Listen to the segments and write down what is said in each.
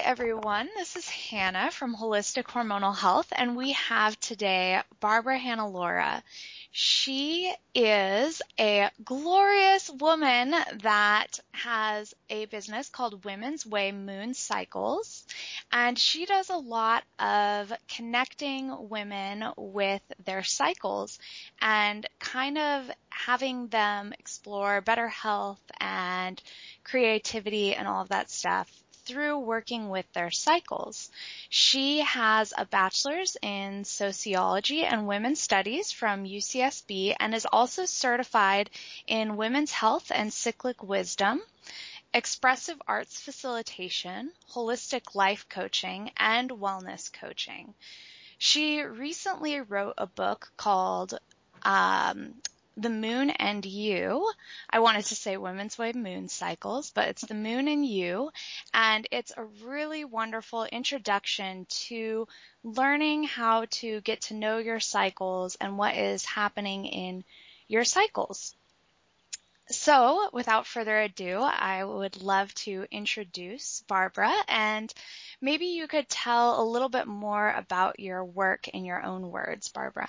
everyone. This is Hannah from Holistic Hormonal Health, and we have today Barbara Hannelore. She is a glorious woman that has a business called Women's Way Moon Cycles, and she does a lot of connecting women with their cycles and kind of having them explore better health and creativity and all of that stuff through working with their cycles. She has a bachelor's in sociology and women's studies from UCSB and is also certified in women's health and cyclic wisdom, expressive arts facilitation, holistic life coaching, and wellness coaching. She recently wrote a book called The Moon and You. I wanted to say Women's Way Moon Cycles, but it's The Moon and You, and it's a really wonderful introduction to learning how to get to know your cycles and what is happening in your cycles. So, without further ado, I would love to introduce Barbara, and maybe you could tell a little bit more about your work in your own words, Barbara.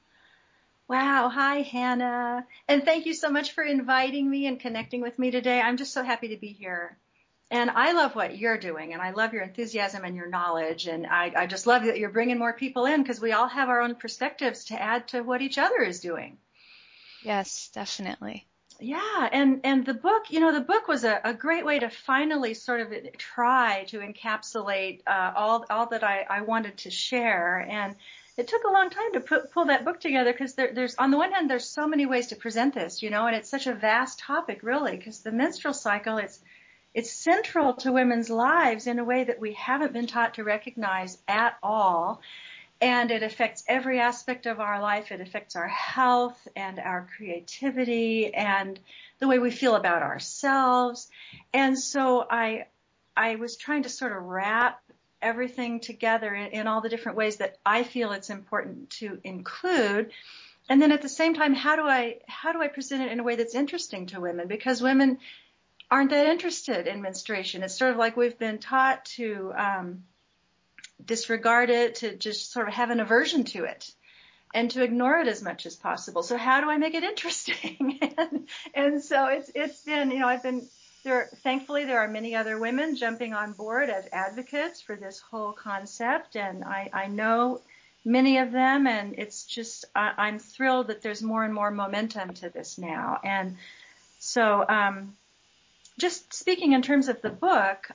Wow. Hi, Hannah. And thank you so much for inviting me and connecting with me today. I'm just so happy to be here. And I love what you're doing, and I love your enthusiasm and your knowledge. And I just love that you're bringing more people in because we all have our own perspectives to add to what each other is doing. Yes, definitely. Yeah. And the book, the book was a great way to finally sort of try to encapsulate all that I wanted to share. And it took a long time to pull that book together because there's, on the one hand, there's so many ways to present this, and it's such a vast topic, really, because the menstrual cycle, it's central to women's lives in a way that we haven't been taught to recognize at all. And it affects every aspect of our life. It affects our health and our creativity and the way we feel about ourselves. And so I was trying to sort of wrap everything together in all the different ways that I feel it's important to include. And then at the same time, how do I present it in a way that's interesting to women? Because women aren't that interested in menstruation. It's sort of like we've been taught to disregard it, to just sort of have an aversion to it and to ignore it as much as possible. So how do I make it interesting? and so it's been, I've been there. Thankfully, there are many other women jumping on board as advocates for this whole concept. And I know many of them, and it's just, I'm thrilled that there's more and more momentum to this now. And so just speaking in terms of the book,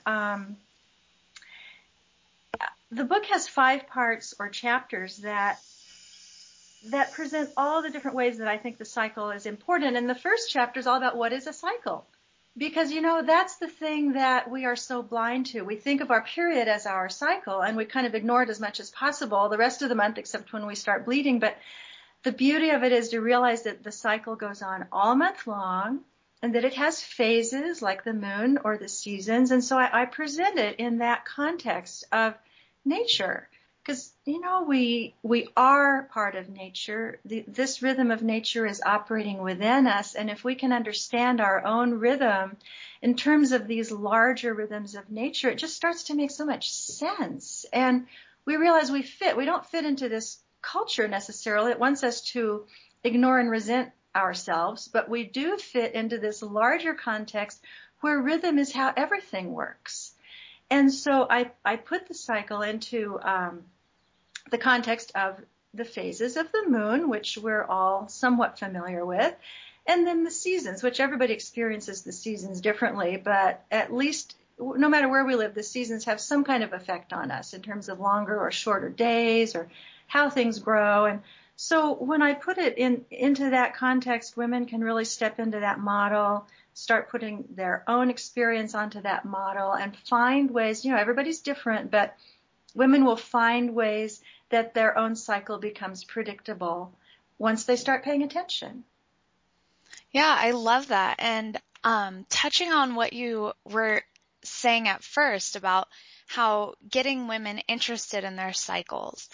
the book has 5 parts or chapters that present all the different ways that I think the cycle is important. And the first chapter is all about what is a cycle. Because, that's the thing that we are so blind to. We think of our period as our cycle, and we kind of ignore it as much as possible the rest of the month, except when we start bleeding. But the beauty of it is to realize that the cycle goes on all month long, and that it has phases like the moon or the seasons. And so I present it in that context of nature, because we are part of nature. This rhythm of nature is operating within us, and if we can understand our own rhythm in terms of these larger rhythms of nature, it just starts to make so much sense. And we realize we don't fit into this culture necessarily. It wants us to ignore and resent ourselves, but we do fit into this larger context where rhythm is how everything works. And so I put the cycle into the context of the phases of the moon, which we're all somewhat familiar with, and then the seasons, which everybody experiences the seasons differently, but at least no matter where we live, the seasons have some kind of effect on us in terms of longer or shorter days or how things grow. And so when I put it into that context, women can really step into that model, start putting their own experience onto that model, and find ways, everybody's different, but women will find ways that their own cycle becomes predictable once they start paying attention. Yeah, I love that. And touching on what you were saying at first about how getting women interested in their cycles.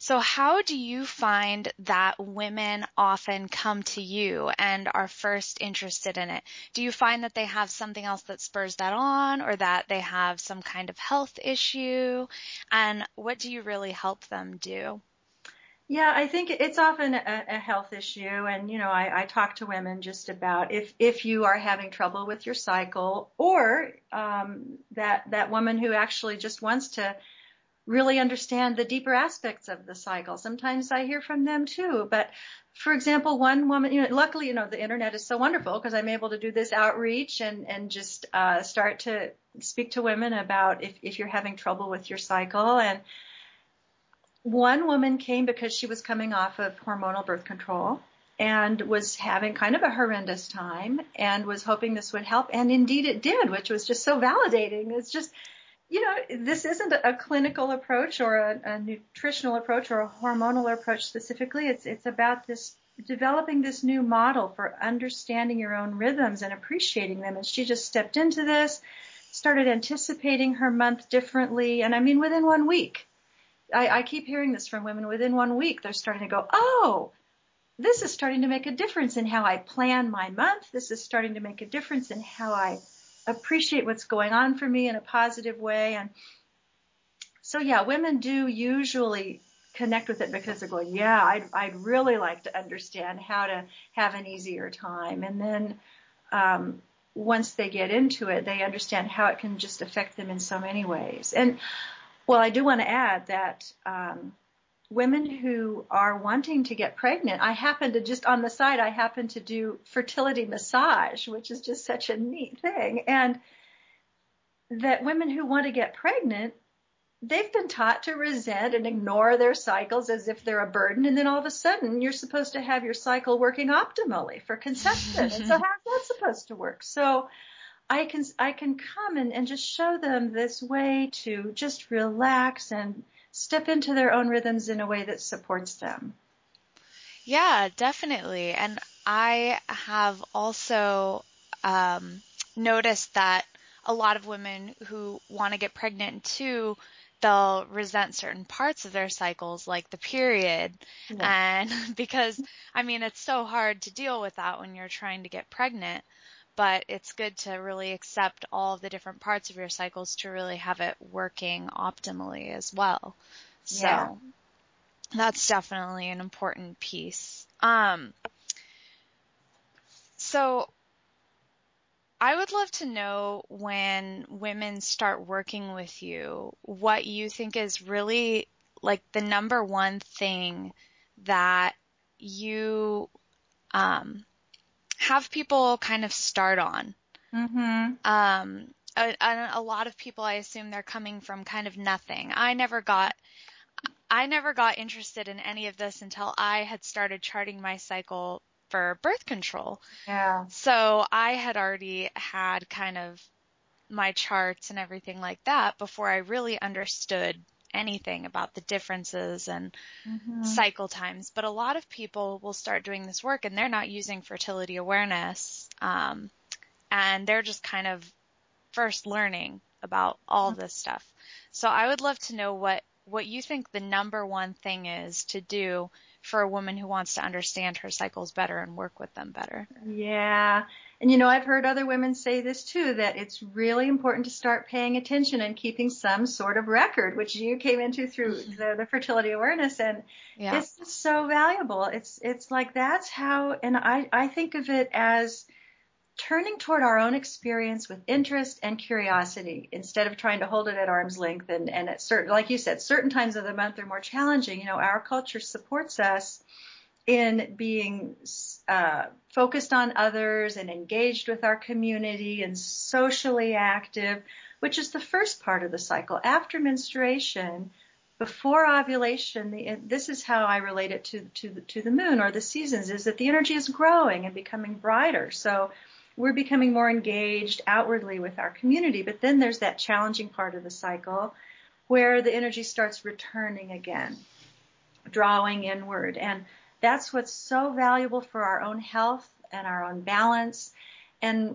So how do you find that women often come to you and are first interested in it? Do you find that they have something else that spurs that on, or that they have some kind of health issue? And what do you really help them do? Yeah, I think it's often a health issue. And, I talk to women just about if you are having trouble with your cycle, or that woman who actually just wants to really understand the deeper aspects of the cycle. Sometimes I hear from them too. But for example, one woman, luckily, the internet is so wonderful because I'm able to do this outreach and just start to speak to women about if you're having trouble with your cycle. And one woman came because she was coming off of hormonal birth control and was having kind of a horrendous time and was hoping this would help. And indeed it did, which was just so validating. It's just, this isn't a clinical approach or a nutritional approach or a hormonal approach specifically. It's about this developing this new model for understanding your own rhythms and appreciating them. And she just stepped into this, started anticipating her month differently. And I mean, within 1 week, I keep hearing this from women. Within 1 week, they're starting to go, oh, this is starting to make a difference in how I plan my month. This is starting to make a difference in how I appreciate what's going on for me in a positive way. And so, yeah, women do usually connect with it because they're going, yeah, I'd really like to understand how to have an easier time. And then once they get into it, they understand how it can just affect them in so many ways. And well, I do want to add that women who are wanting to get pregnant, I happen to do fertility massage, which is just such a neat thing. And that women who want to get pregnant, they've been taught to resent and ignore their cycles as if they're a burden. And then all of a sudden, you're supposed to have your cycle working optimally for conception. And so how's that supposed to work? So I can come and just show them this way to just relax and step into their own rhythms in a way that supports them. Yeah, definitely. And I have also noticed that a lot of women who want to get pregnant too, they'll resent certain parts of their cycles, like the period. Yeah. And because, I mean, it's so hard to deal with that when you're trying to get pregnant, but it's good to really accept all of the different parts of your cycles to really have it working optimally as well. Yeah. So that's definitely an important piece. So I would love to know, when women start working with you, what you think is really like the number one thing that you have people kind of start on. Mm-hmm. A lot of people, I assume they're coming from kind of nothing. I never got interested in any of this until I had started charting my cycle for birth control. Yeah. So I had already had kind of my charts and everything like that before I really understood anything about the differences and Mm-hmm. cycle times. But a lot of people will start doing this work and they're not using fertility awareness, and they're just kind of first learning about all this stuff. So I would love to know what you think the number one thing is to do for a woman who wants to understand her cycles better and work with them better. Yeah. And I've heard other women say this too, that it's really important to start paying attention and keeping some sort of record, which you came into through the fertility awareness. And Yeah. it's just so valuable. It's like that's how, and I think of it as turning toward our own experience with interest and curiosity instead of trying to hold it at arm's length. And at certain, like you said, certain times of the month are more challenging. Our culture supports us in being focused on others and engaged with our community and socially active, which is the first part of the cycle. After menstruation, before ovulation, this is how I relate it to the moon or the seasons, is that the energy is growing and becoming brighter. So we're becoming more engaged outwardly with our community. But then there's that challenging part of the cycle where the energy starts returning again, drawing inward. And that's what's so valuable for our own health and our own balance. And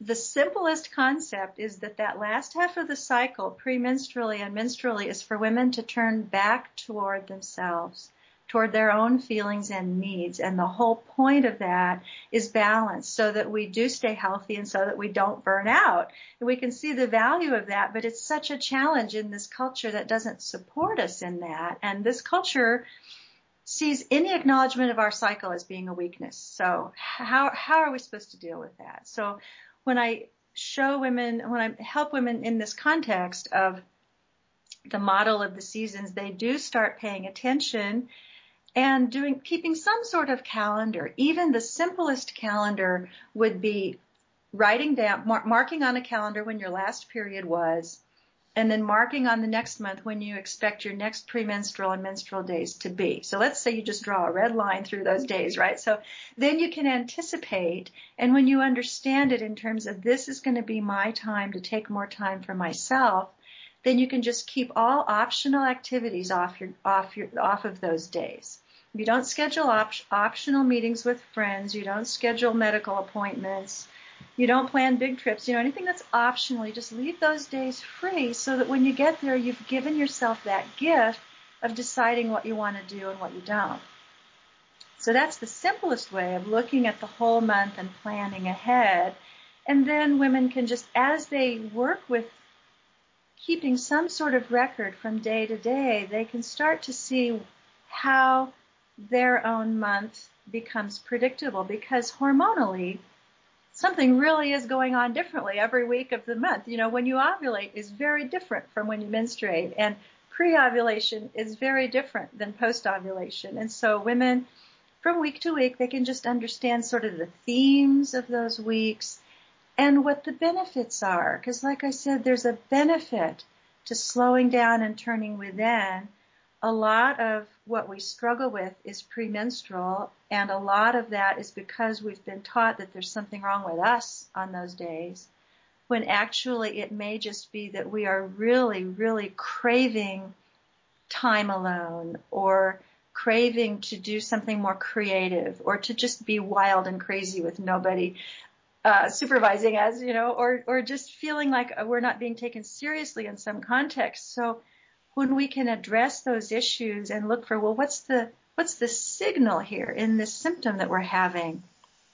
the simplest concept is that last half of the cycle, premenstrually and menstrually, is for women to turn back toward themselves, toward their own feelings and needs. And the whole point of that is balance, so that we do stay healthy and so that we don't burn out. And we can see the value of that, but it's such a challenge in this culture that doesn't support us in that. And this culture sees any acknowledgement of our cycle as being a weakness. So how are we supposed to deal with that? So when I help women in this context of the model of the seasons, they do start paying attention and keeping some sort of calendar. Even the simplest calendar would be writing down, marking on a calendar when your last period was, and then marking on the next month when you expect your next premenstrual and menstrual days to be. So let's say you just draw a red line through those days, right? So then you can anticipate, and when you understand it in terms of this is going to be my time to take more time for myself, then you can just keep all optional activities off of those days. You don't schedule optional meetings with friends. You don't schedule medical appointments. You don't plan big trips, anything that's optional. You just leave those days free so that when you get there, you've given yourself that gift of deciding what you want to do and what you don't. So that's the simplest way of looking at the whole month and planning ahead. And then women can just, as they work with keeping some sort of record from day to day, they can start to see how their own month becomes predictable, because hormonally, something really is going on differently every week of the month. When you ovulate is very different from when you menstruate, and pre-ovulation is very different than post-ovulation. And so women, from week to week, they can just understand sort of the themes of those weeks and what the benefits are. Because like I said, there's a benefit to slowing down and turning within. A lot of what we struggle with is premenstrual, and a lot of that is because we've been taught that there's something wrong with us on those days, when actually it may just be that we are really, really craving time alone, or craving to do something more creative, or to just be wild and crazy with nobody supervising us, or just feeling like we're not being taken seriously in some context. So when we can address those issues and look for, well, what's the signal here in this symptom that we're having,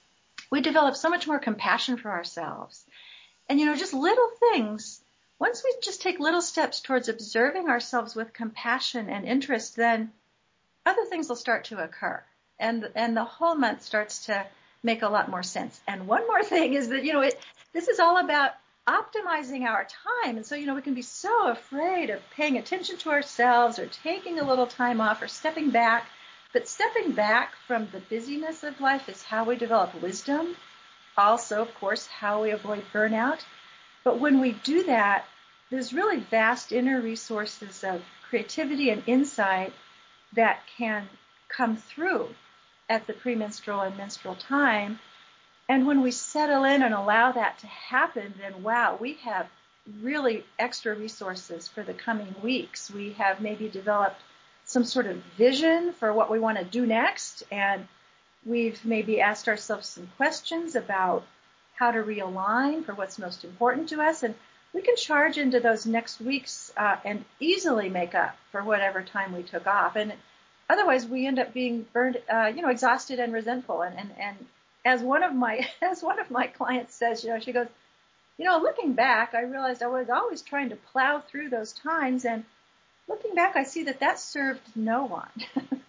we develop so much more compassion for ourselves. And, just little things, once we just take little steps towards observing ourselves with compassion and interest, then other things will start to occur. And the whole month starts to make a lot more sense. And one more thing is that, this is all about optimizing our time. And so, we can be so afraid of paying attention to ourselves or taking a little time off or stepping back. But stepping back from the busyness of life is how we develop wisdom. Also, of course, how we avoid burnout. But when we do that, there's really vast inner resources of creativity and insight that can come through at the premenstrual and menstrual time. And when we settle in and allow that to happen, then wow, we have really extra resources for the coming weeks. We have maybe developed some sort of vision for what we want to do next, and we've maybe asked ourselves some questions about how to realign for what's most important to us, and we can charge into those next weeks and easily make up for whatever time we took off. And otherwise, we end up being burned, exhausted and resentful. And as one of my clients says, she goes, looking back, I realized I was always trying to plow through those times, and looking back, I see that served no one.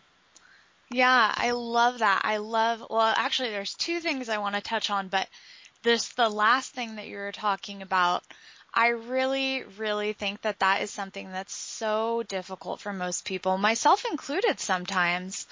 Yeah, I love that. Well, actually, there's two things I want to touch on, but the last thing that you were talking about, I really, really think that is something that's so difficult for most people, myself included sometimes,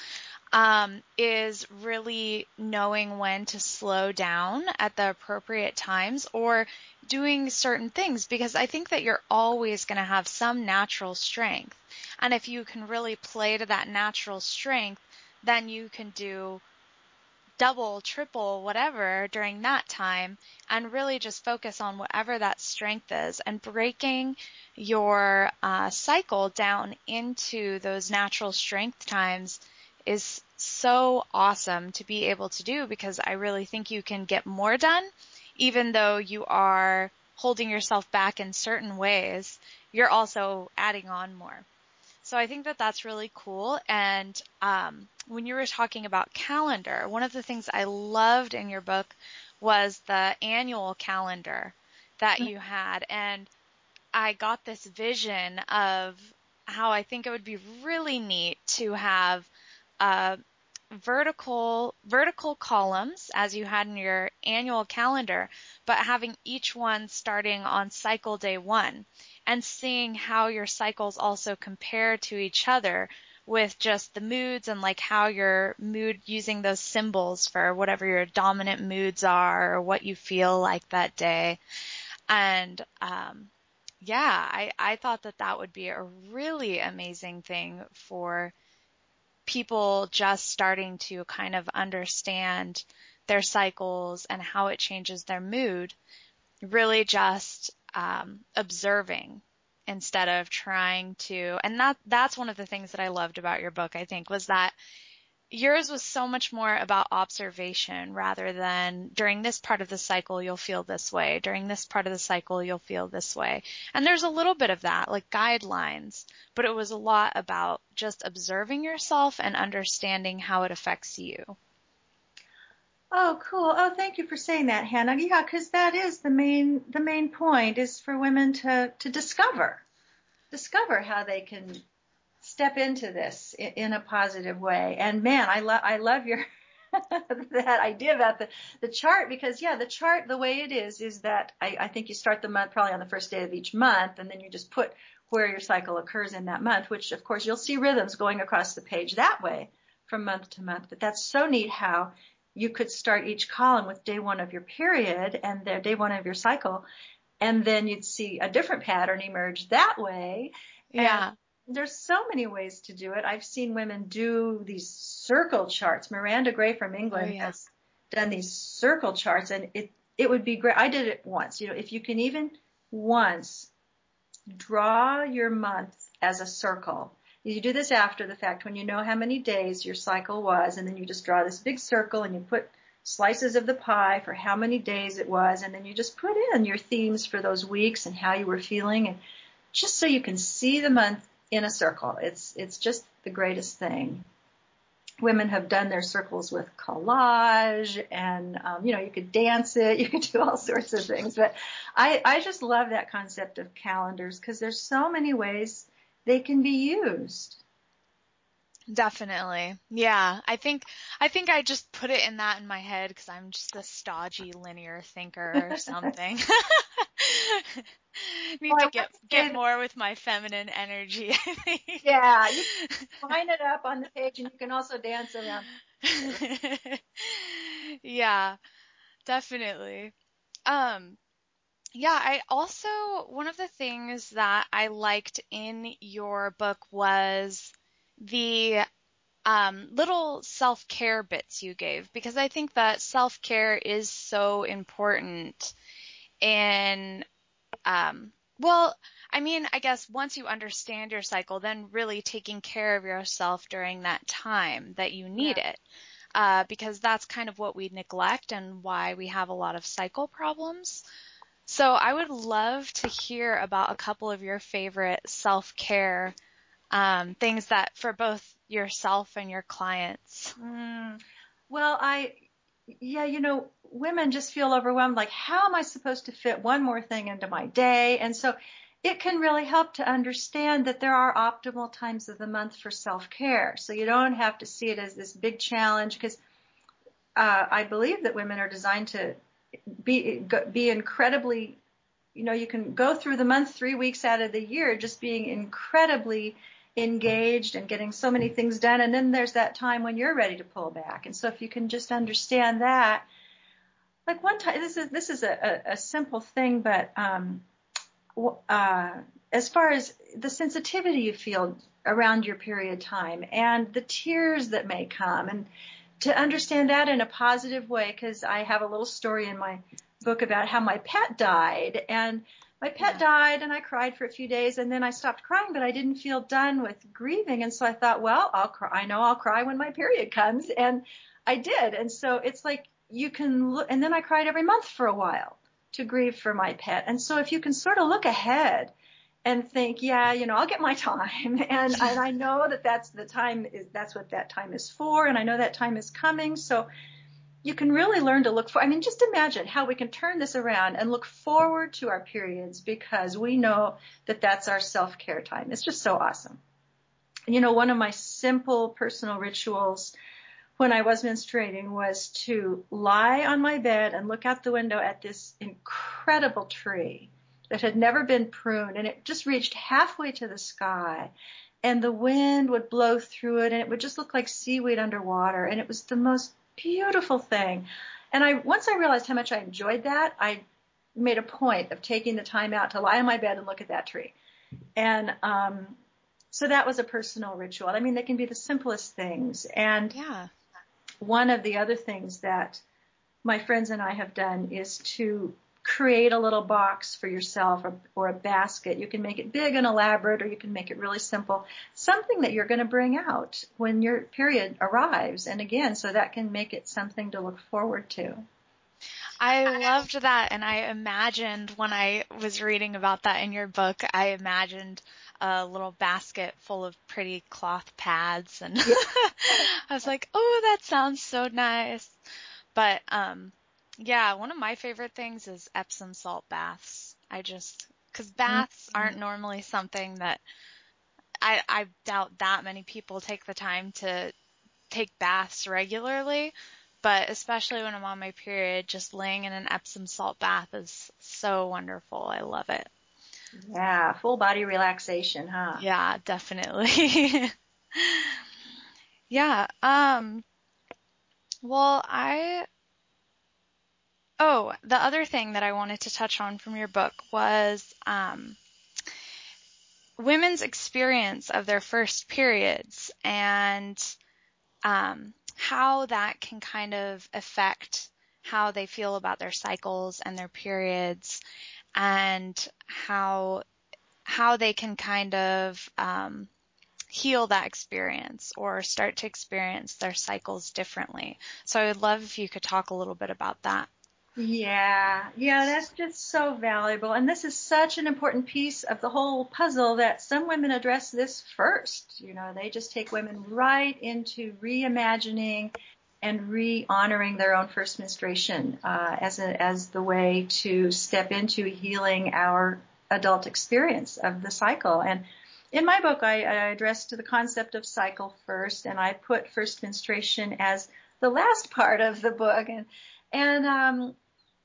is really knowing when to slow down at the appropriate times or doing certain things, because I think that you're always going to have some natural strength. And if you can really play to that natural strength, then you can do double, triple, whatever during that time and really just focus on whatever that strength is, and breaking your cycle down into those natural strength times is so awesome to be able to do, because I really think you can get more done even though you are holding yourself back in certain ways, you're also adding on more. So I think that that's really cool. And when you were talking about calendar, one of the things I loved in your book was the annual calendar that you had. And I got this vision of how I think it would be really neat to have vertical columns as you had in your annual calendar, but having each one starting on cycle day 1 and seeing how your cycles also compare to each other with just the moods and like how your mood, using those symbols for whatever your dominant moods are or what you feel like that day. And yeah, I thought that that would be a really amazing thing for people just starting to kind of understand their cycles and how it changes their mood, really just observing instead of trying to. And that's one of the things that I loved about your book, I think, was that yours was so much more about observation rather than during this part of the cycle you'll feel this way, during this part of the cycle you'll feel this way. And there's a little bit of that, like guidelines, but it was a lot about just observing yourself and understanding how it affects you. Oh, cool. Oh, thank you for saying that, Hannah. Yeah, because that is the main point is for women to discover how they can step into this in a positive way. And man, I love your that idea about the chart, because yeah, the chart, the way it is that I think you start the month probably on the first day of each month, and then you just put where your cycle occurs in that month, which of course you'll see rhythms going across the page that way from month to month. But that's so neat how you could start each column with day 1 of your period and the day 1 of your cycle, and then you'd see a different pattern emerge that way. Yeah. And there's so many ways to do it. I've seen women do these circle charts. Miranda Gray from England has done these circle charts, and it would be great. I did it once. You know, if you can even once draw your month as a circle. You do this after the fact when you know how many days your cycle was, and then you just draw this big circle and you put slices of the pie for how many days it was, and then you just put in your themes for those weeks and how you were feeling, and just so you can see the month in a circle. It's just the greatest thing. Women have done their circles with collage, and you could dance it, you could do all sorts of things. But I just love that concept of calendars because there's so many ways they can be used. Definitely. Yeah. I think I just put it in my head because I'm just a stodgy linear thinker or something. Need to get more with my feminine energy, I think. Yeah, you can line it up on the page and you can also dance around. Yeah, definitely. Yeah, I also, one of the things that I liked in your book was the little self-care bits you gave, because I think that self-care is so important in, well, I mean, I guess once you understand your cycle, then really taking care of yourself during that time that you need it. Because that's kind of what we neglect and why we have a lot of cycle problems. So I would love to hear about a couple of your favorite self-care things that for both yourself and your clients. Well, women just feel overwhelmed. Like, how am I supposed to fit one more thing into my day? And so it can really help to understand that there are optimal times of the month for self-care. So you don't have to see it as this big challenge, because I believe that women are designed to be incredibly, you can go through the month 3 weeks out of the year just being incredibly engaged and getting so many things done, and then there's that time when you're ready to pull back. And so if you can just understand that, like one time, this is a simple thing, but as far as the sensitivity you feel around your period time and the tears that may come, and to understand that in a positive way, because I have a little story in my book about how my pet died, and my pet died, and I cried for a few days, and then I stopped crying, but I didn't feel done with grieving, and so I thought, well, I'll cry. I know I'll cry when my period comes, and I did. And so it's like you can look, and then I cried every month for a while to grieve for my pet. And so if you can sort of look ahead and think, yeah, I'll get my time. And I know that that's what that time is for. And I know that time is coming. So you can really learn to look for, just imagine how we can turn this around and look forward to our periods, because we know that that's our self-care time. It's just so awesome. One of my simple personal rituals when I was menstruating was to lie on my bed and look out the window at this incredible tree that had never been pruned, and it just reached halfway to the sky, and the wind would blow through it, and it would just look like seaweed underwater, and it was the most beautiful thing. And once I realized how much I enjoyed that, I made a point of taking the time out to lie on my bed and look at that tree. And so that was a personal ritual. They can be the simplest things. And Yeah. One of the other things that my friends and I have done is to create a little box for yourself, or a basket. You can make it big and elaborate, or you can make it really simple, something that you're going to bring out when your period arrives. And again, so that can make it something to look forward to. I loved that, and I imagined when I was reading about that in your book, I imagined a little basket full of pretty cloth pads, and Yeah. I was like, oh, that sounds so nice. But yeah, one of my favorite things is Epsom salt baths. Because baths aren't normally something that I doubt that many people take the time to take baths regularly. But especially when I'm on my period, just laying in an Epsom salt bath is so wonderful. I love it. Yeah, full body relaxation, huh? Yeah, definitely. Yeah. Well, the other thing that I wanted to touch on from your book was women's experience of their first periods, and how that can kind of affect how they feel about their cycles and their periods, and how they can kind of heal that experience or start to experience their cycles differently. So I would love if you could talk a little bit about that. Yeah, that's just so valuable. And this is such an important piece of the whole puzzle that some women address this first. They just take women right into reimagining and re-honoring their own first menstruation as the way to step into healing our adult experience of the cycle. And in my book, I addressed the concept of cycle first, and I put first menstruation as the last part of the book. And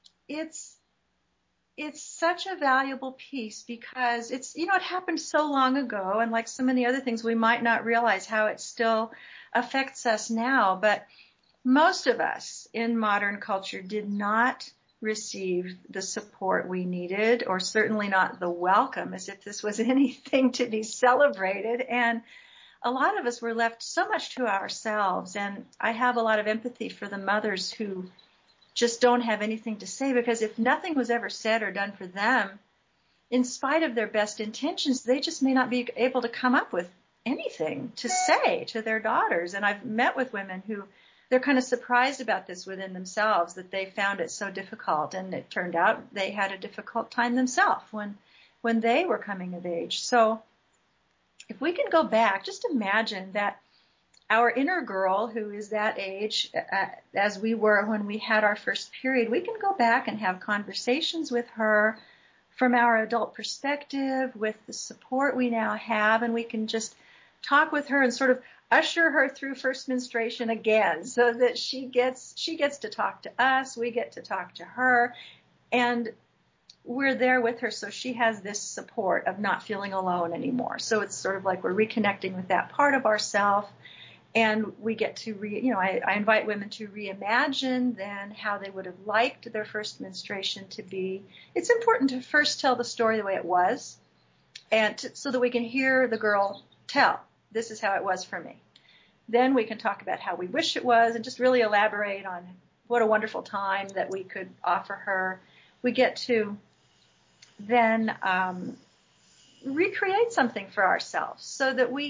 it's such a valuable piece, because it happened so long ago, and like so many other things, we might not realize how it still affects us now. But most of us in modern culture did not receive the support we needed, or certainly not the welcome, as if this was anything to be celebrated. And a lot of us were left so much to ourselves. And I have a lot of empathy for the mothers who just don't have anything to say, because if nothing was ever said or done for them, in spite of their best intentions, they just may not be able to come up with anything to say to their daughters. And I've met with women who they're kind of surprised about this within themselves, that they found it so difficult. And it turned out they had a difficult time themselves when they were coming of age. So if we can go back, just imagine that our inner girl, who is that age, as we were when we had our first period, we can go back and have conversations with her from our adult perspective, with the support we now have, and we can just talk with her and sort of usher her through first menstruation again, so that she gets to talk to us, we get to talk to her, and we're there with her, so she has this support of not feeling alone anymore. So it's sort of like we're reconnecting with that part of ourselves. And we get to I invite women to reimagine then how they would have liked their first menstruation to be. It's important to first tell the story the way it was, and so that we can hear the girl tell, this is how it was for me. Then we can talk about how we wish it was, and just really elaborate on what a wonderful time that we could offer her. We get to then recreate something for ourselves, so that we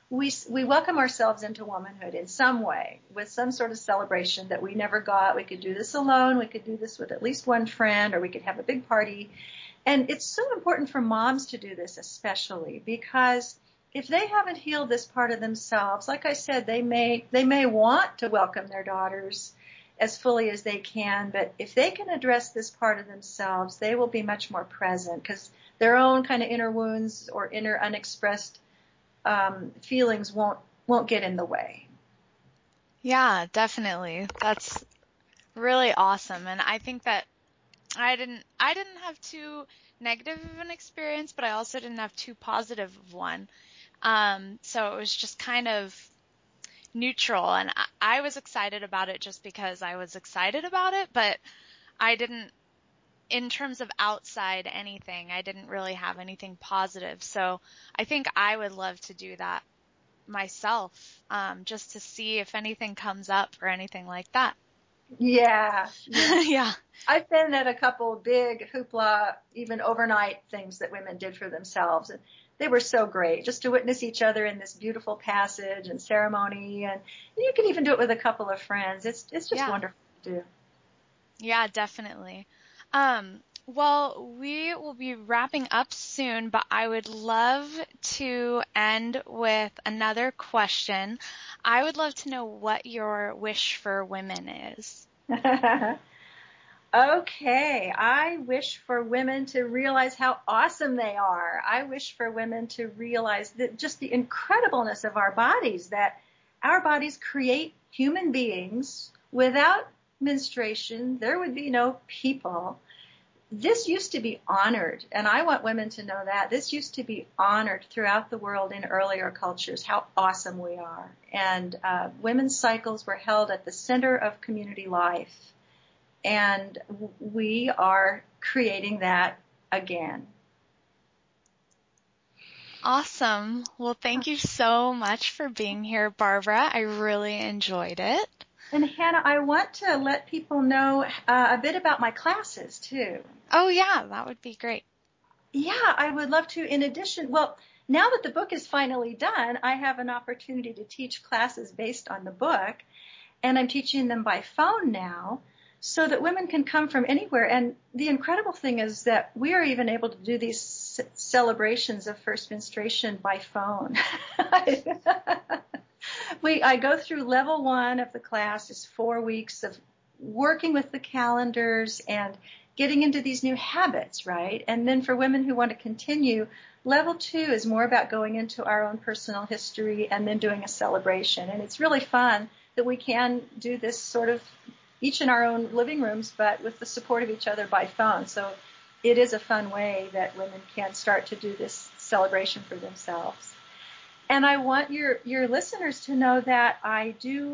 we welcome ourselves into womanhood in some way with some sort of celebration that we never got. We could do this alone. We could do this with at least one friend, or we could have a big party. And it's so important for moms to do this, especially because if they haven't healed this part of themselves, like I said, they may want to welcome their daughters as fully as they can, but if they can address this part of themselves, they will be much more present because their own kind of inner wounds or inner unexpressed feelings won't get in the way. Yeah, definitely. That's really awesome. And I think that I didn't have too negative of an experience, but I also didn't have too positive of one. So it was just kind of neutral, and I was excited about it just because I was excited about it, but I didn't, in terms of outside anything, I didn't really have anything positive. So I think I would love to do that myself, just to see if anything comes up or anything like that. Yeah. Yeah. I've been at a couple of big hoopla, even overnight things that women did for themselves. And they were so great just to witness each other in this beautiful passage and ceremony. And you can even do it with a couple of friends. It's just wonderful to do. Yeah, definitely. Well, we will be wrapping up soon, but I would love to end with another question. I would love to know what your wish for women is. Okay, I wish for women to realize how awesome they are. I wish for women to realize that just the incredibleness of our bodies, that our bodies create human beings. Without menstruation, there would be no people. This used to be honored, and I want women to know that. This used to be honored throughout the world in earlier cultures, how awesome we are. And women's cycles were held at the center of community life. And we are creating that again. Awesome. Well, thank you so much for being here, Barbara. I really enjoyed it. And Hannah, I want to let people know a bit about my classes too. Oh yeah, that would be great. Yeah, I would love to. In addition, well, now that the book is finally done, I have an opportunity to teach classes based on the book, and I'm teaching them by phone now, so that women can come from anywhere. And the incredible thing is that we are even able to do these celebrations of first menstruation by phone. I go through level 1 of the class is 4 weeks of working with the calendars and getting into these new habits, right? And then for women who want to continue, level 2 is more about going into our own personal history and then doing a celebration. And it's really fun that we can do this sort of each in our own living rooms, but with the support of each other by phone. So it is a fun way that women can start to do this celebration for themselves. And I want your listeners to know that I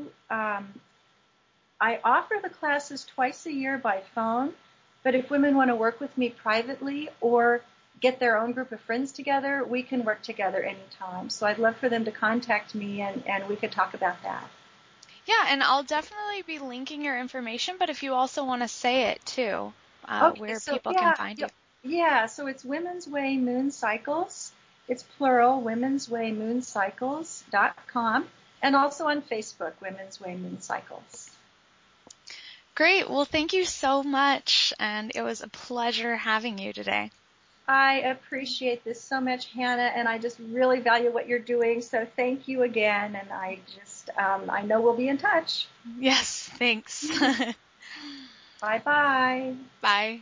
offer the classes twice a year by phone, but if women want to work with me privately or get their own group of friends together, we can work together anytime. So I'd love for them to contact me and we could talk about that. Yeah, and I'll definitely be linking your information, but if you also want to say it too, where people can find you. Yeah, so it's Women's Way Moon Cycles. It's plural, Women's Way Moon Cycles.com, and also on Facebook, Women's Way Moon Cycles. Great. Well, thank you so much, and it was a pleasure having you today. I appreciate this so much, Hannah, and I just really value what you're doing. So thank you again, and I know we'll be in touch. Yes, thanks. Bye-bye. Bye.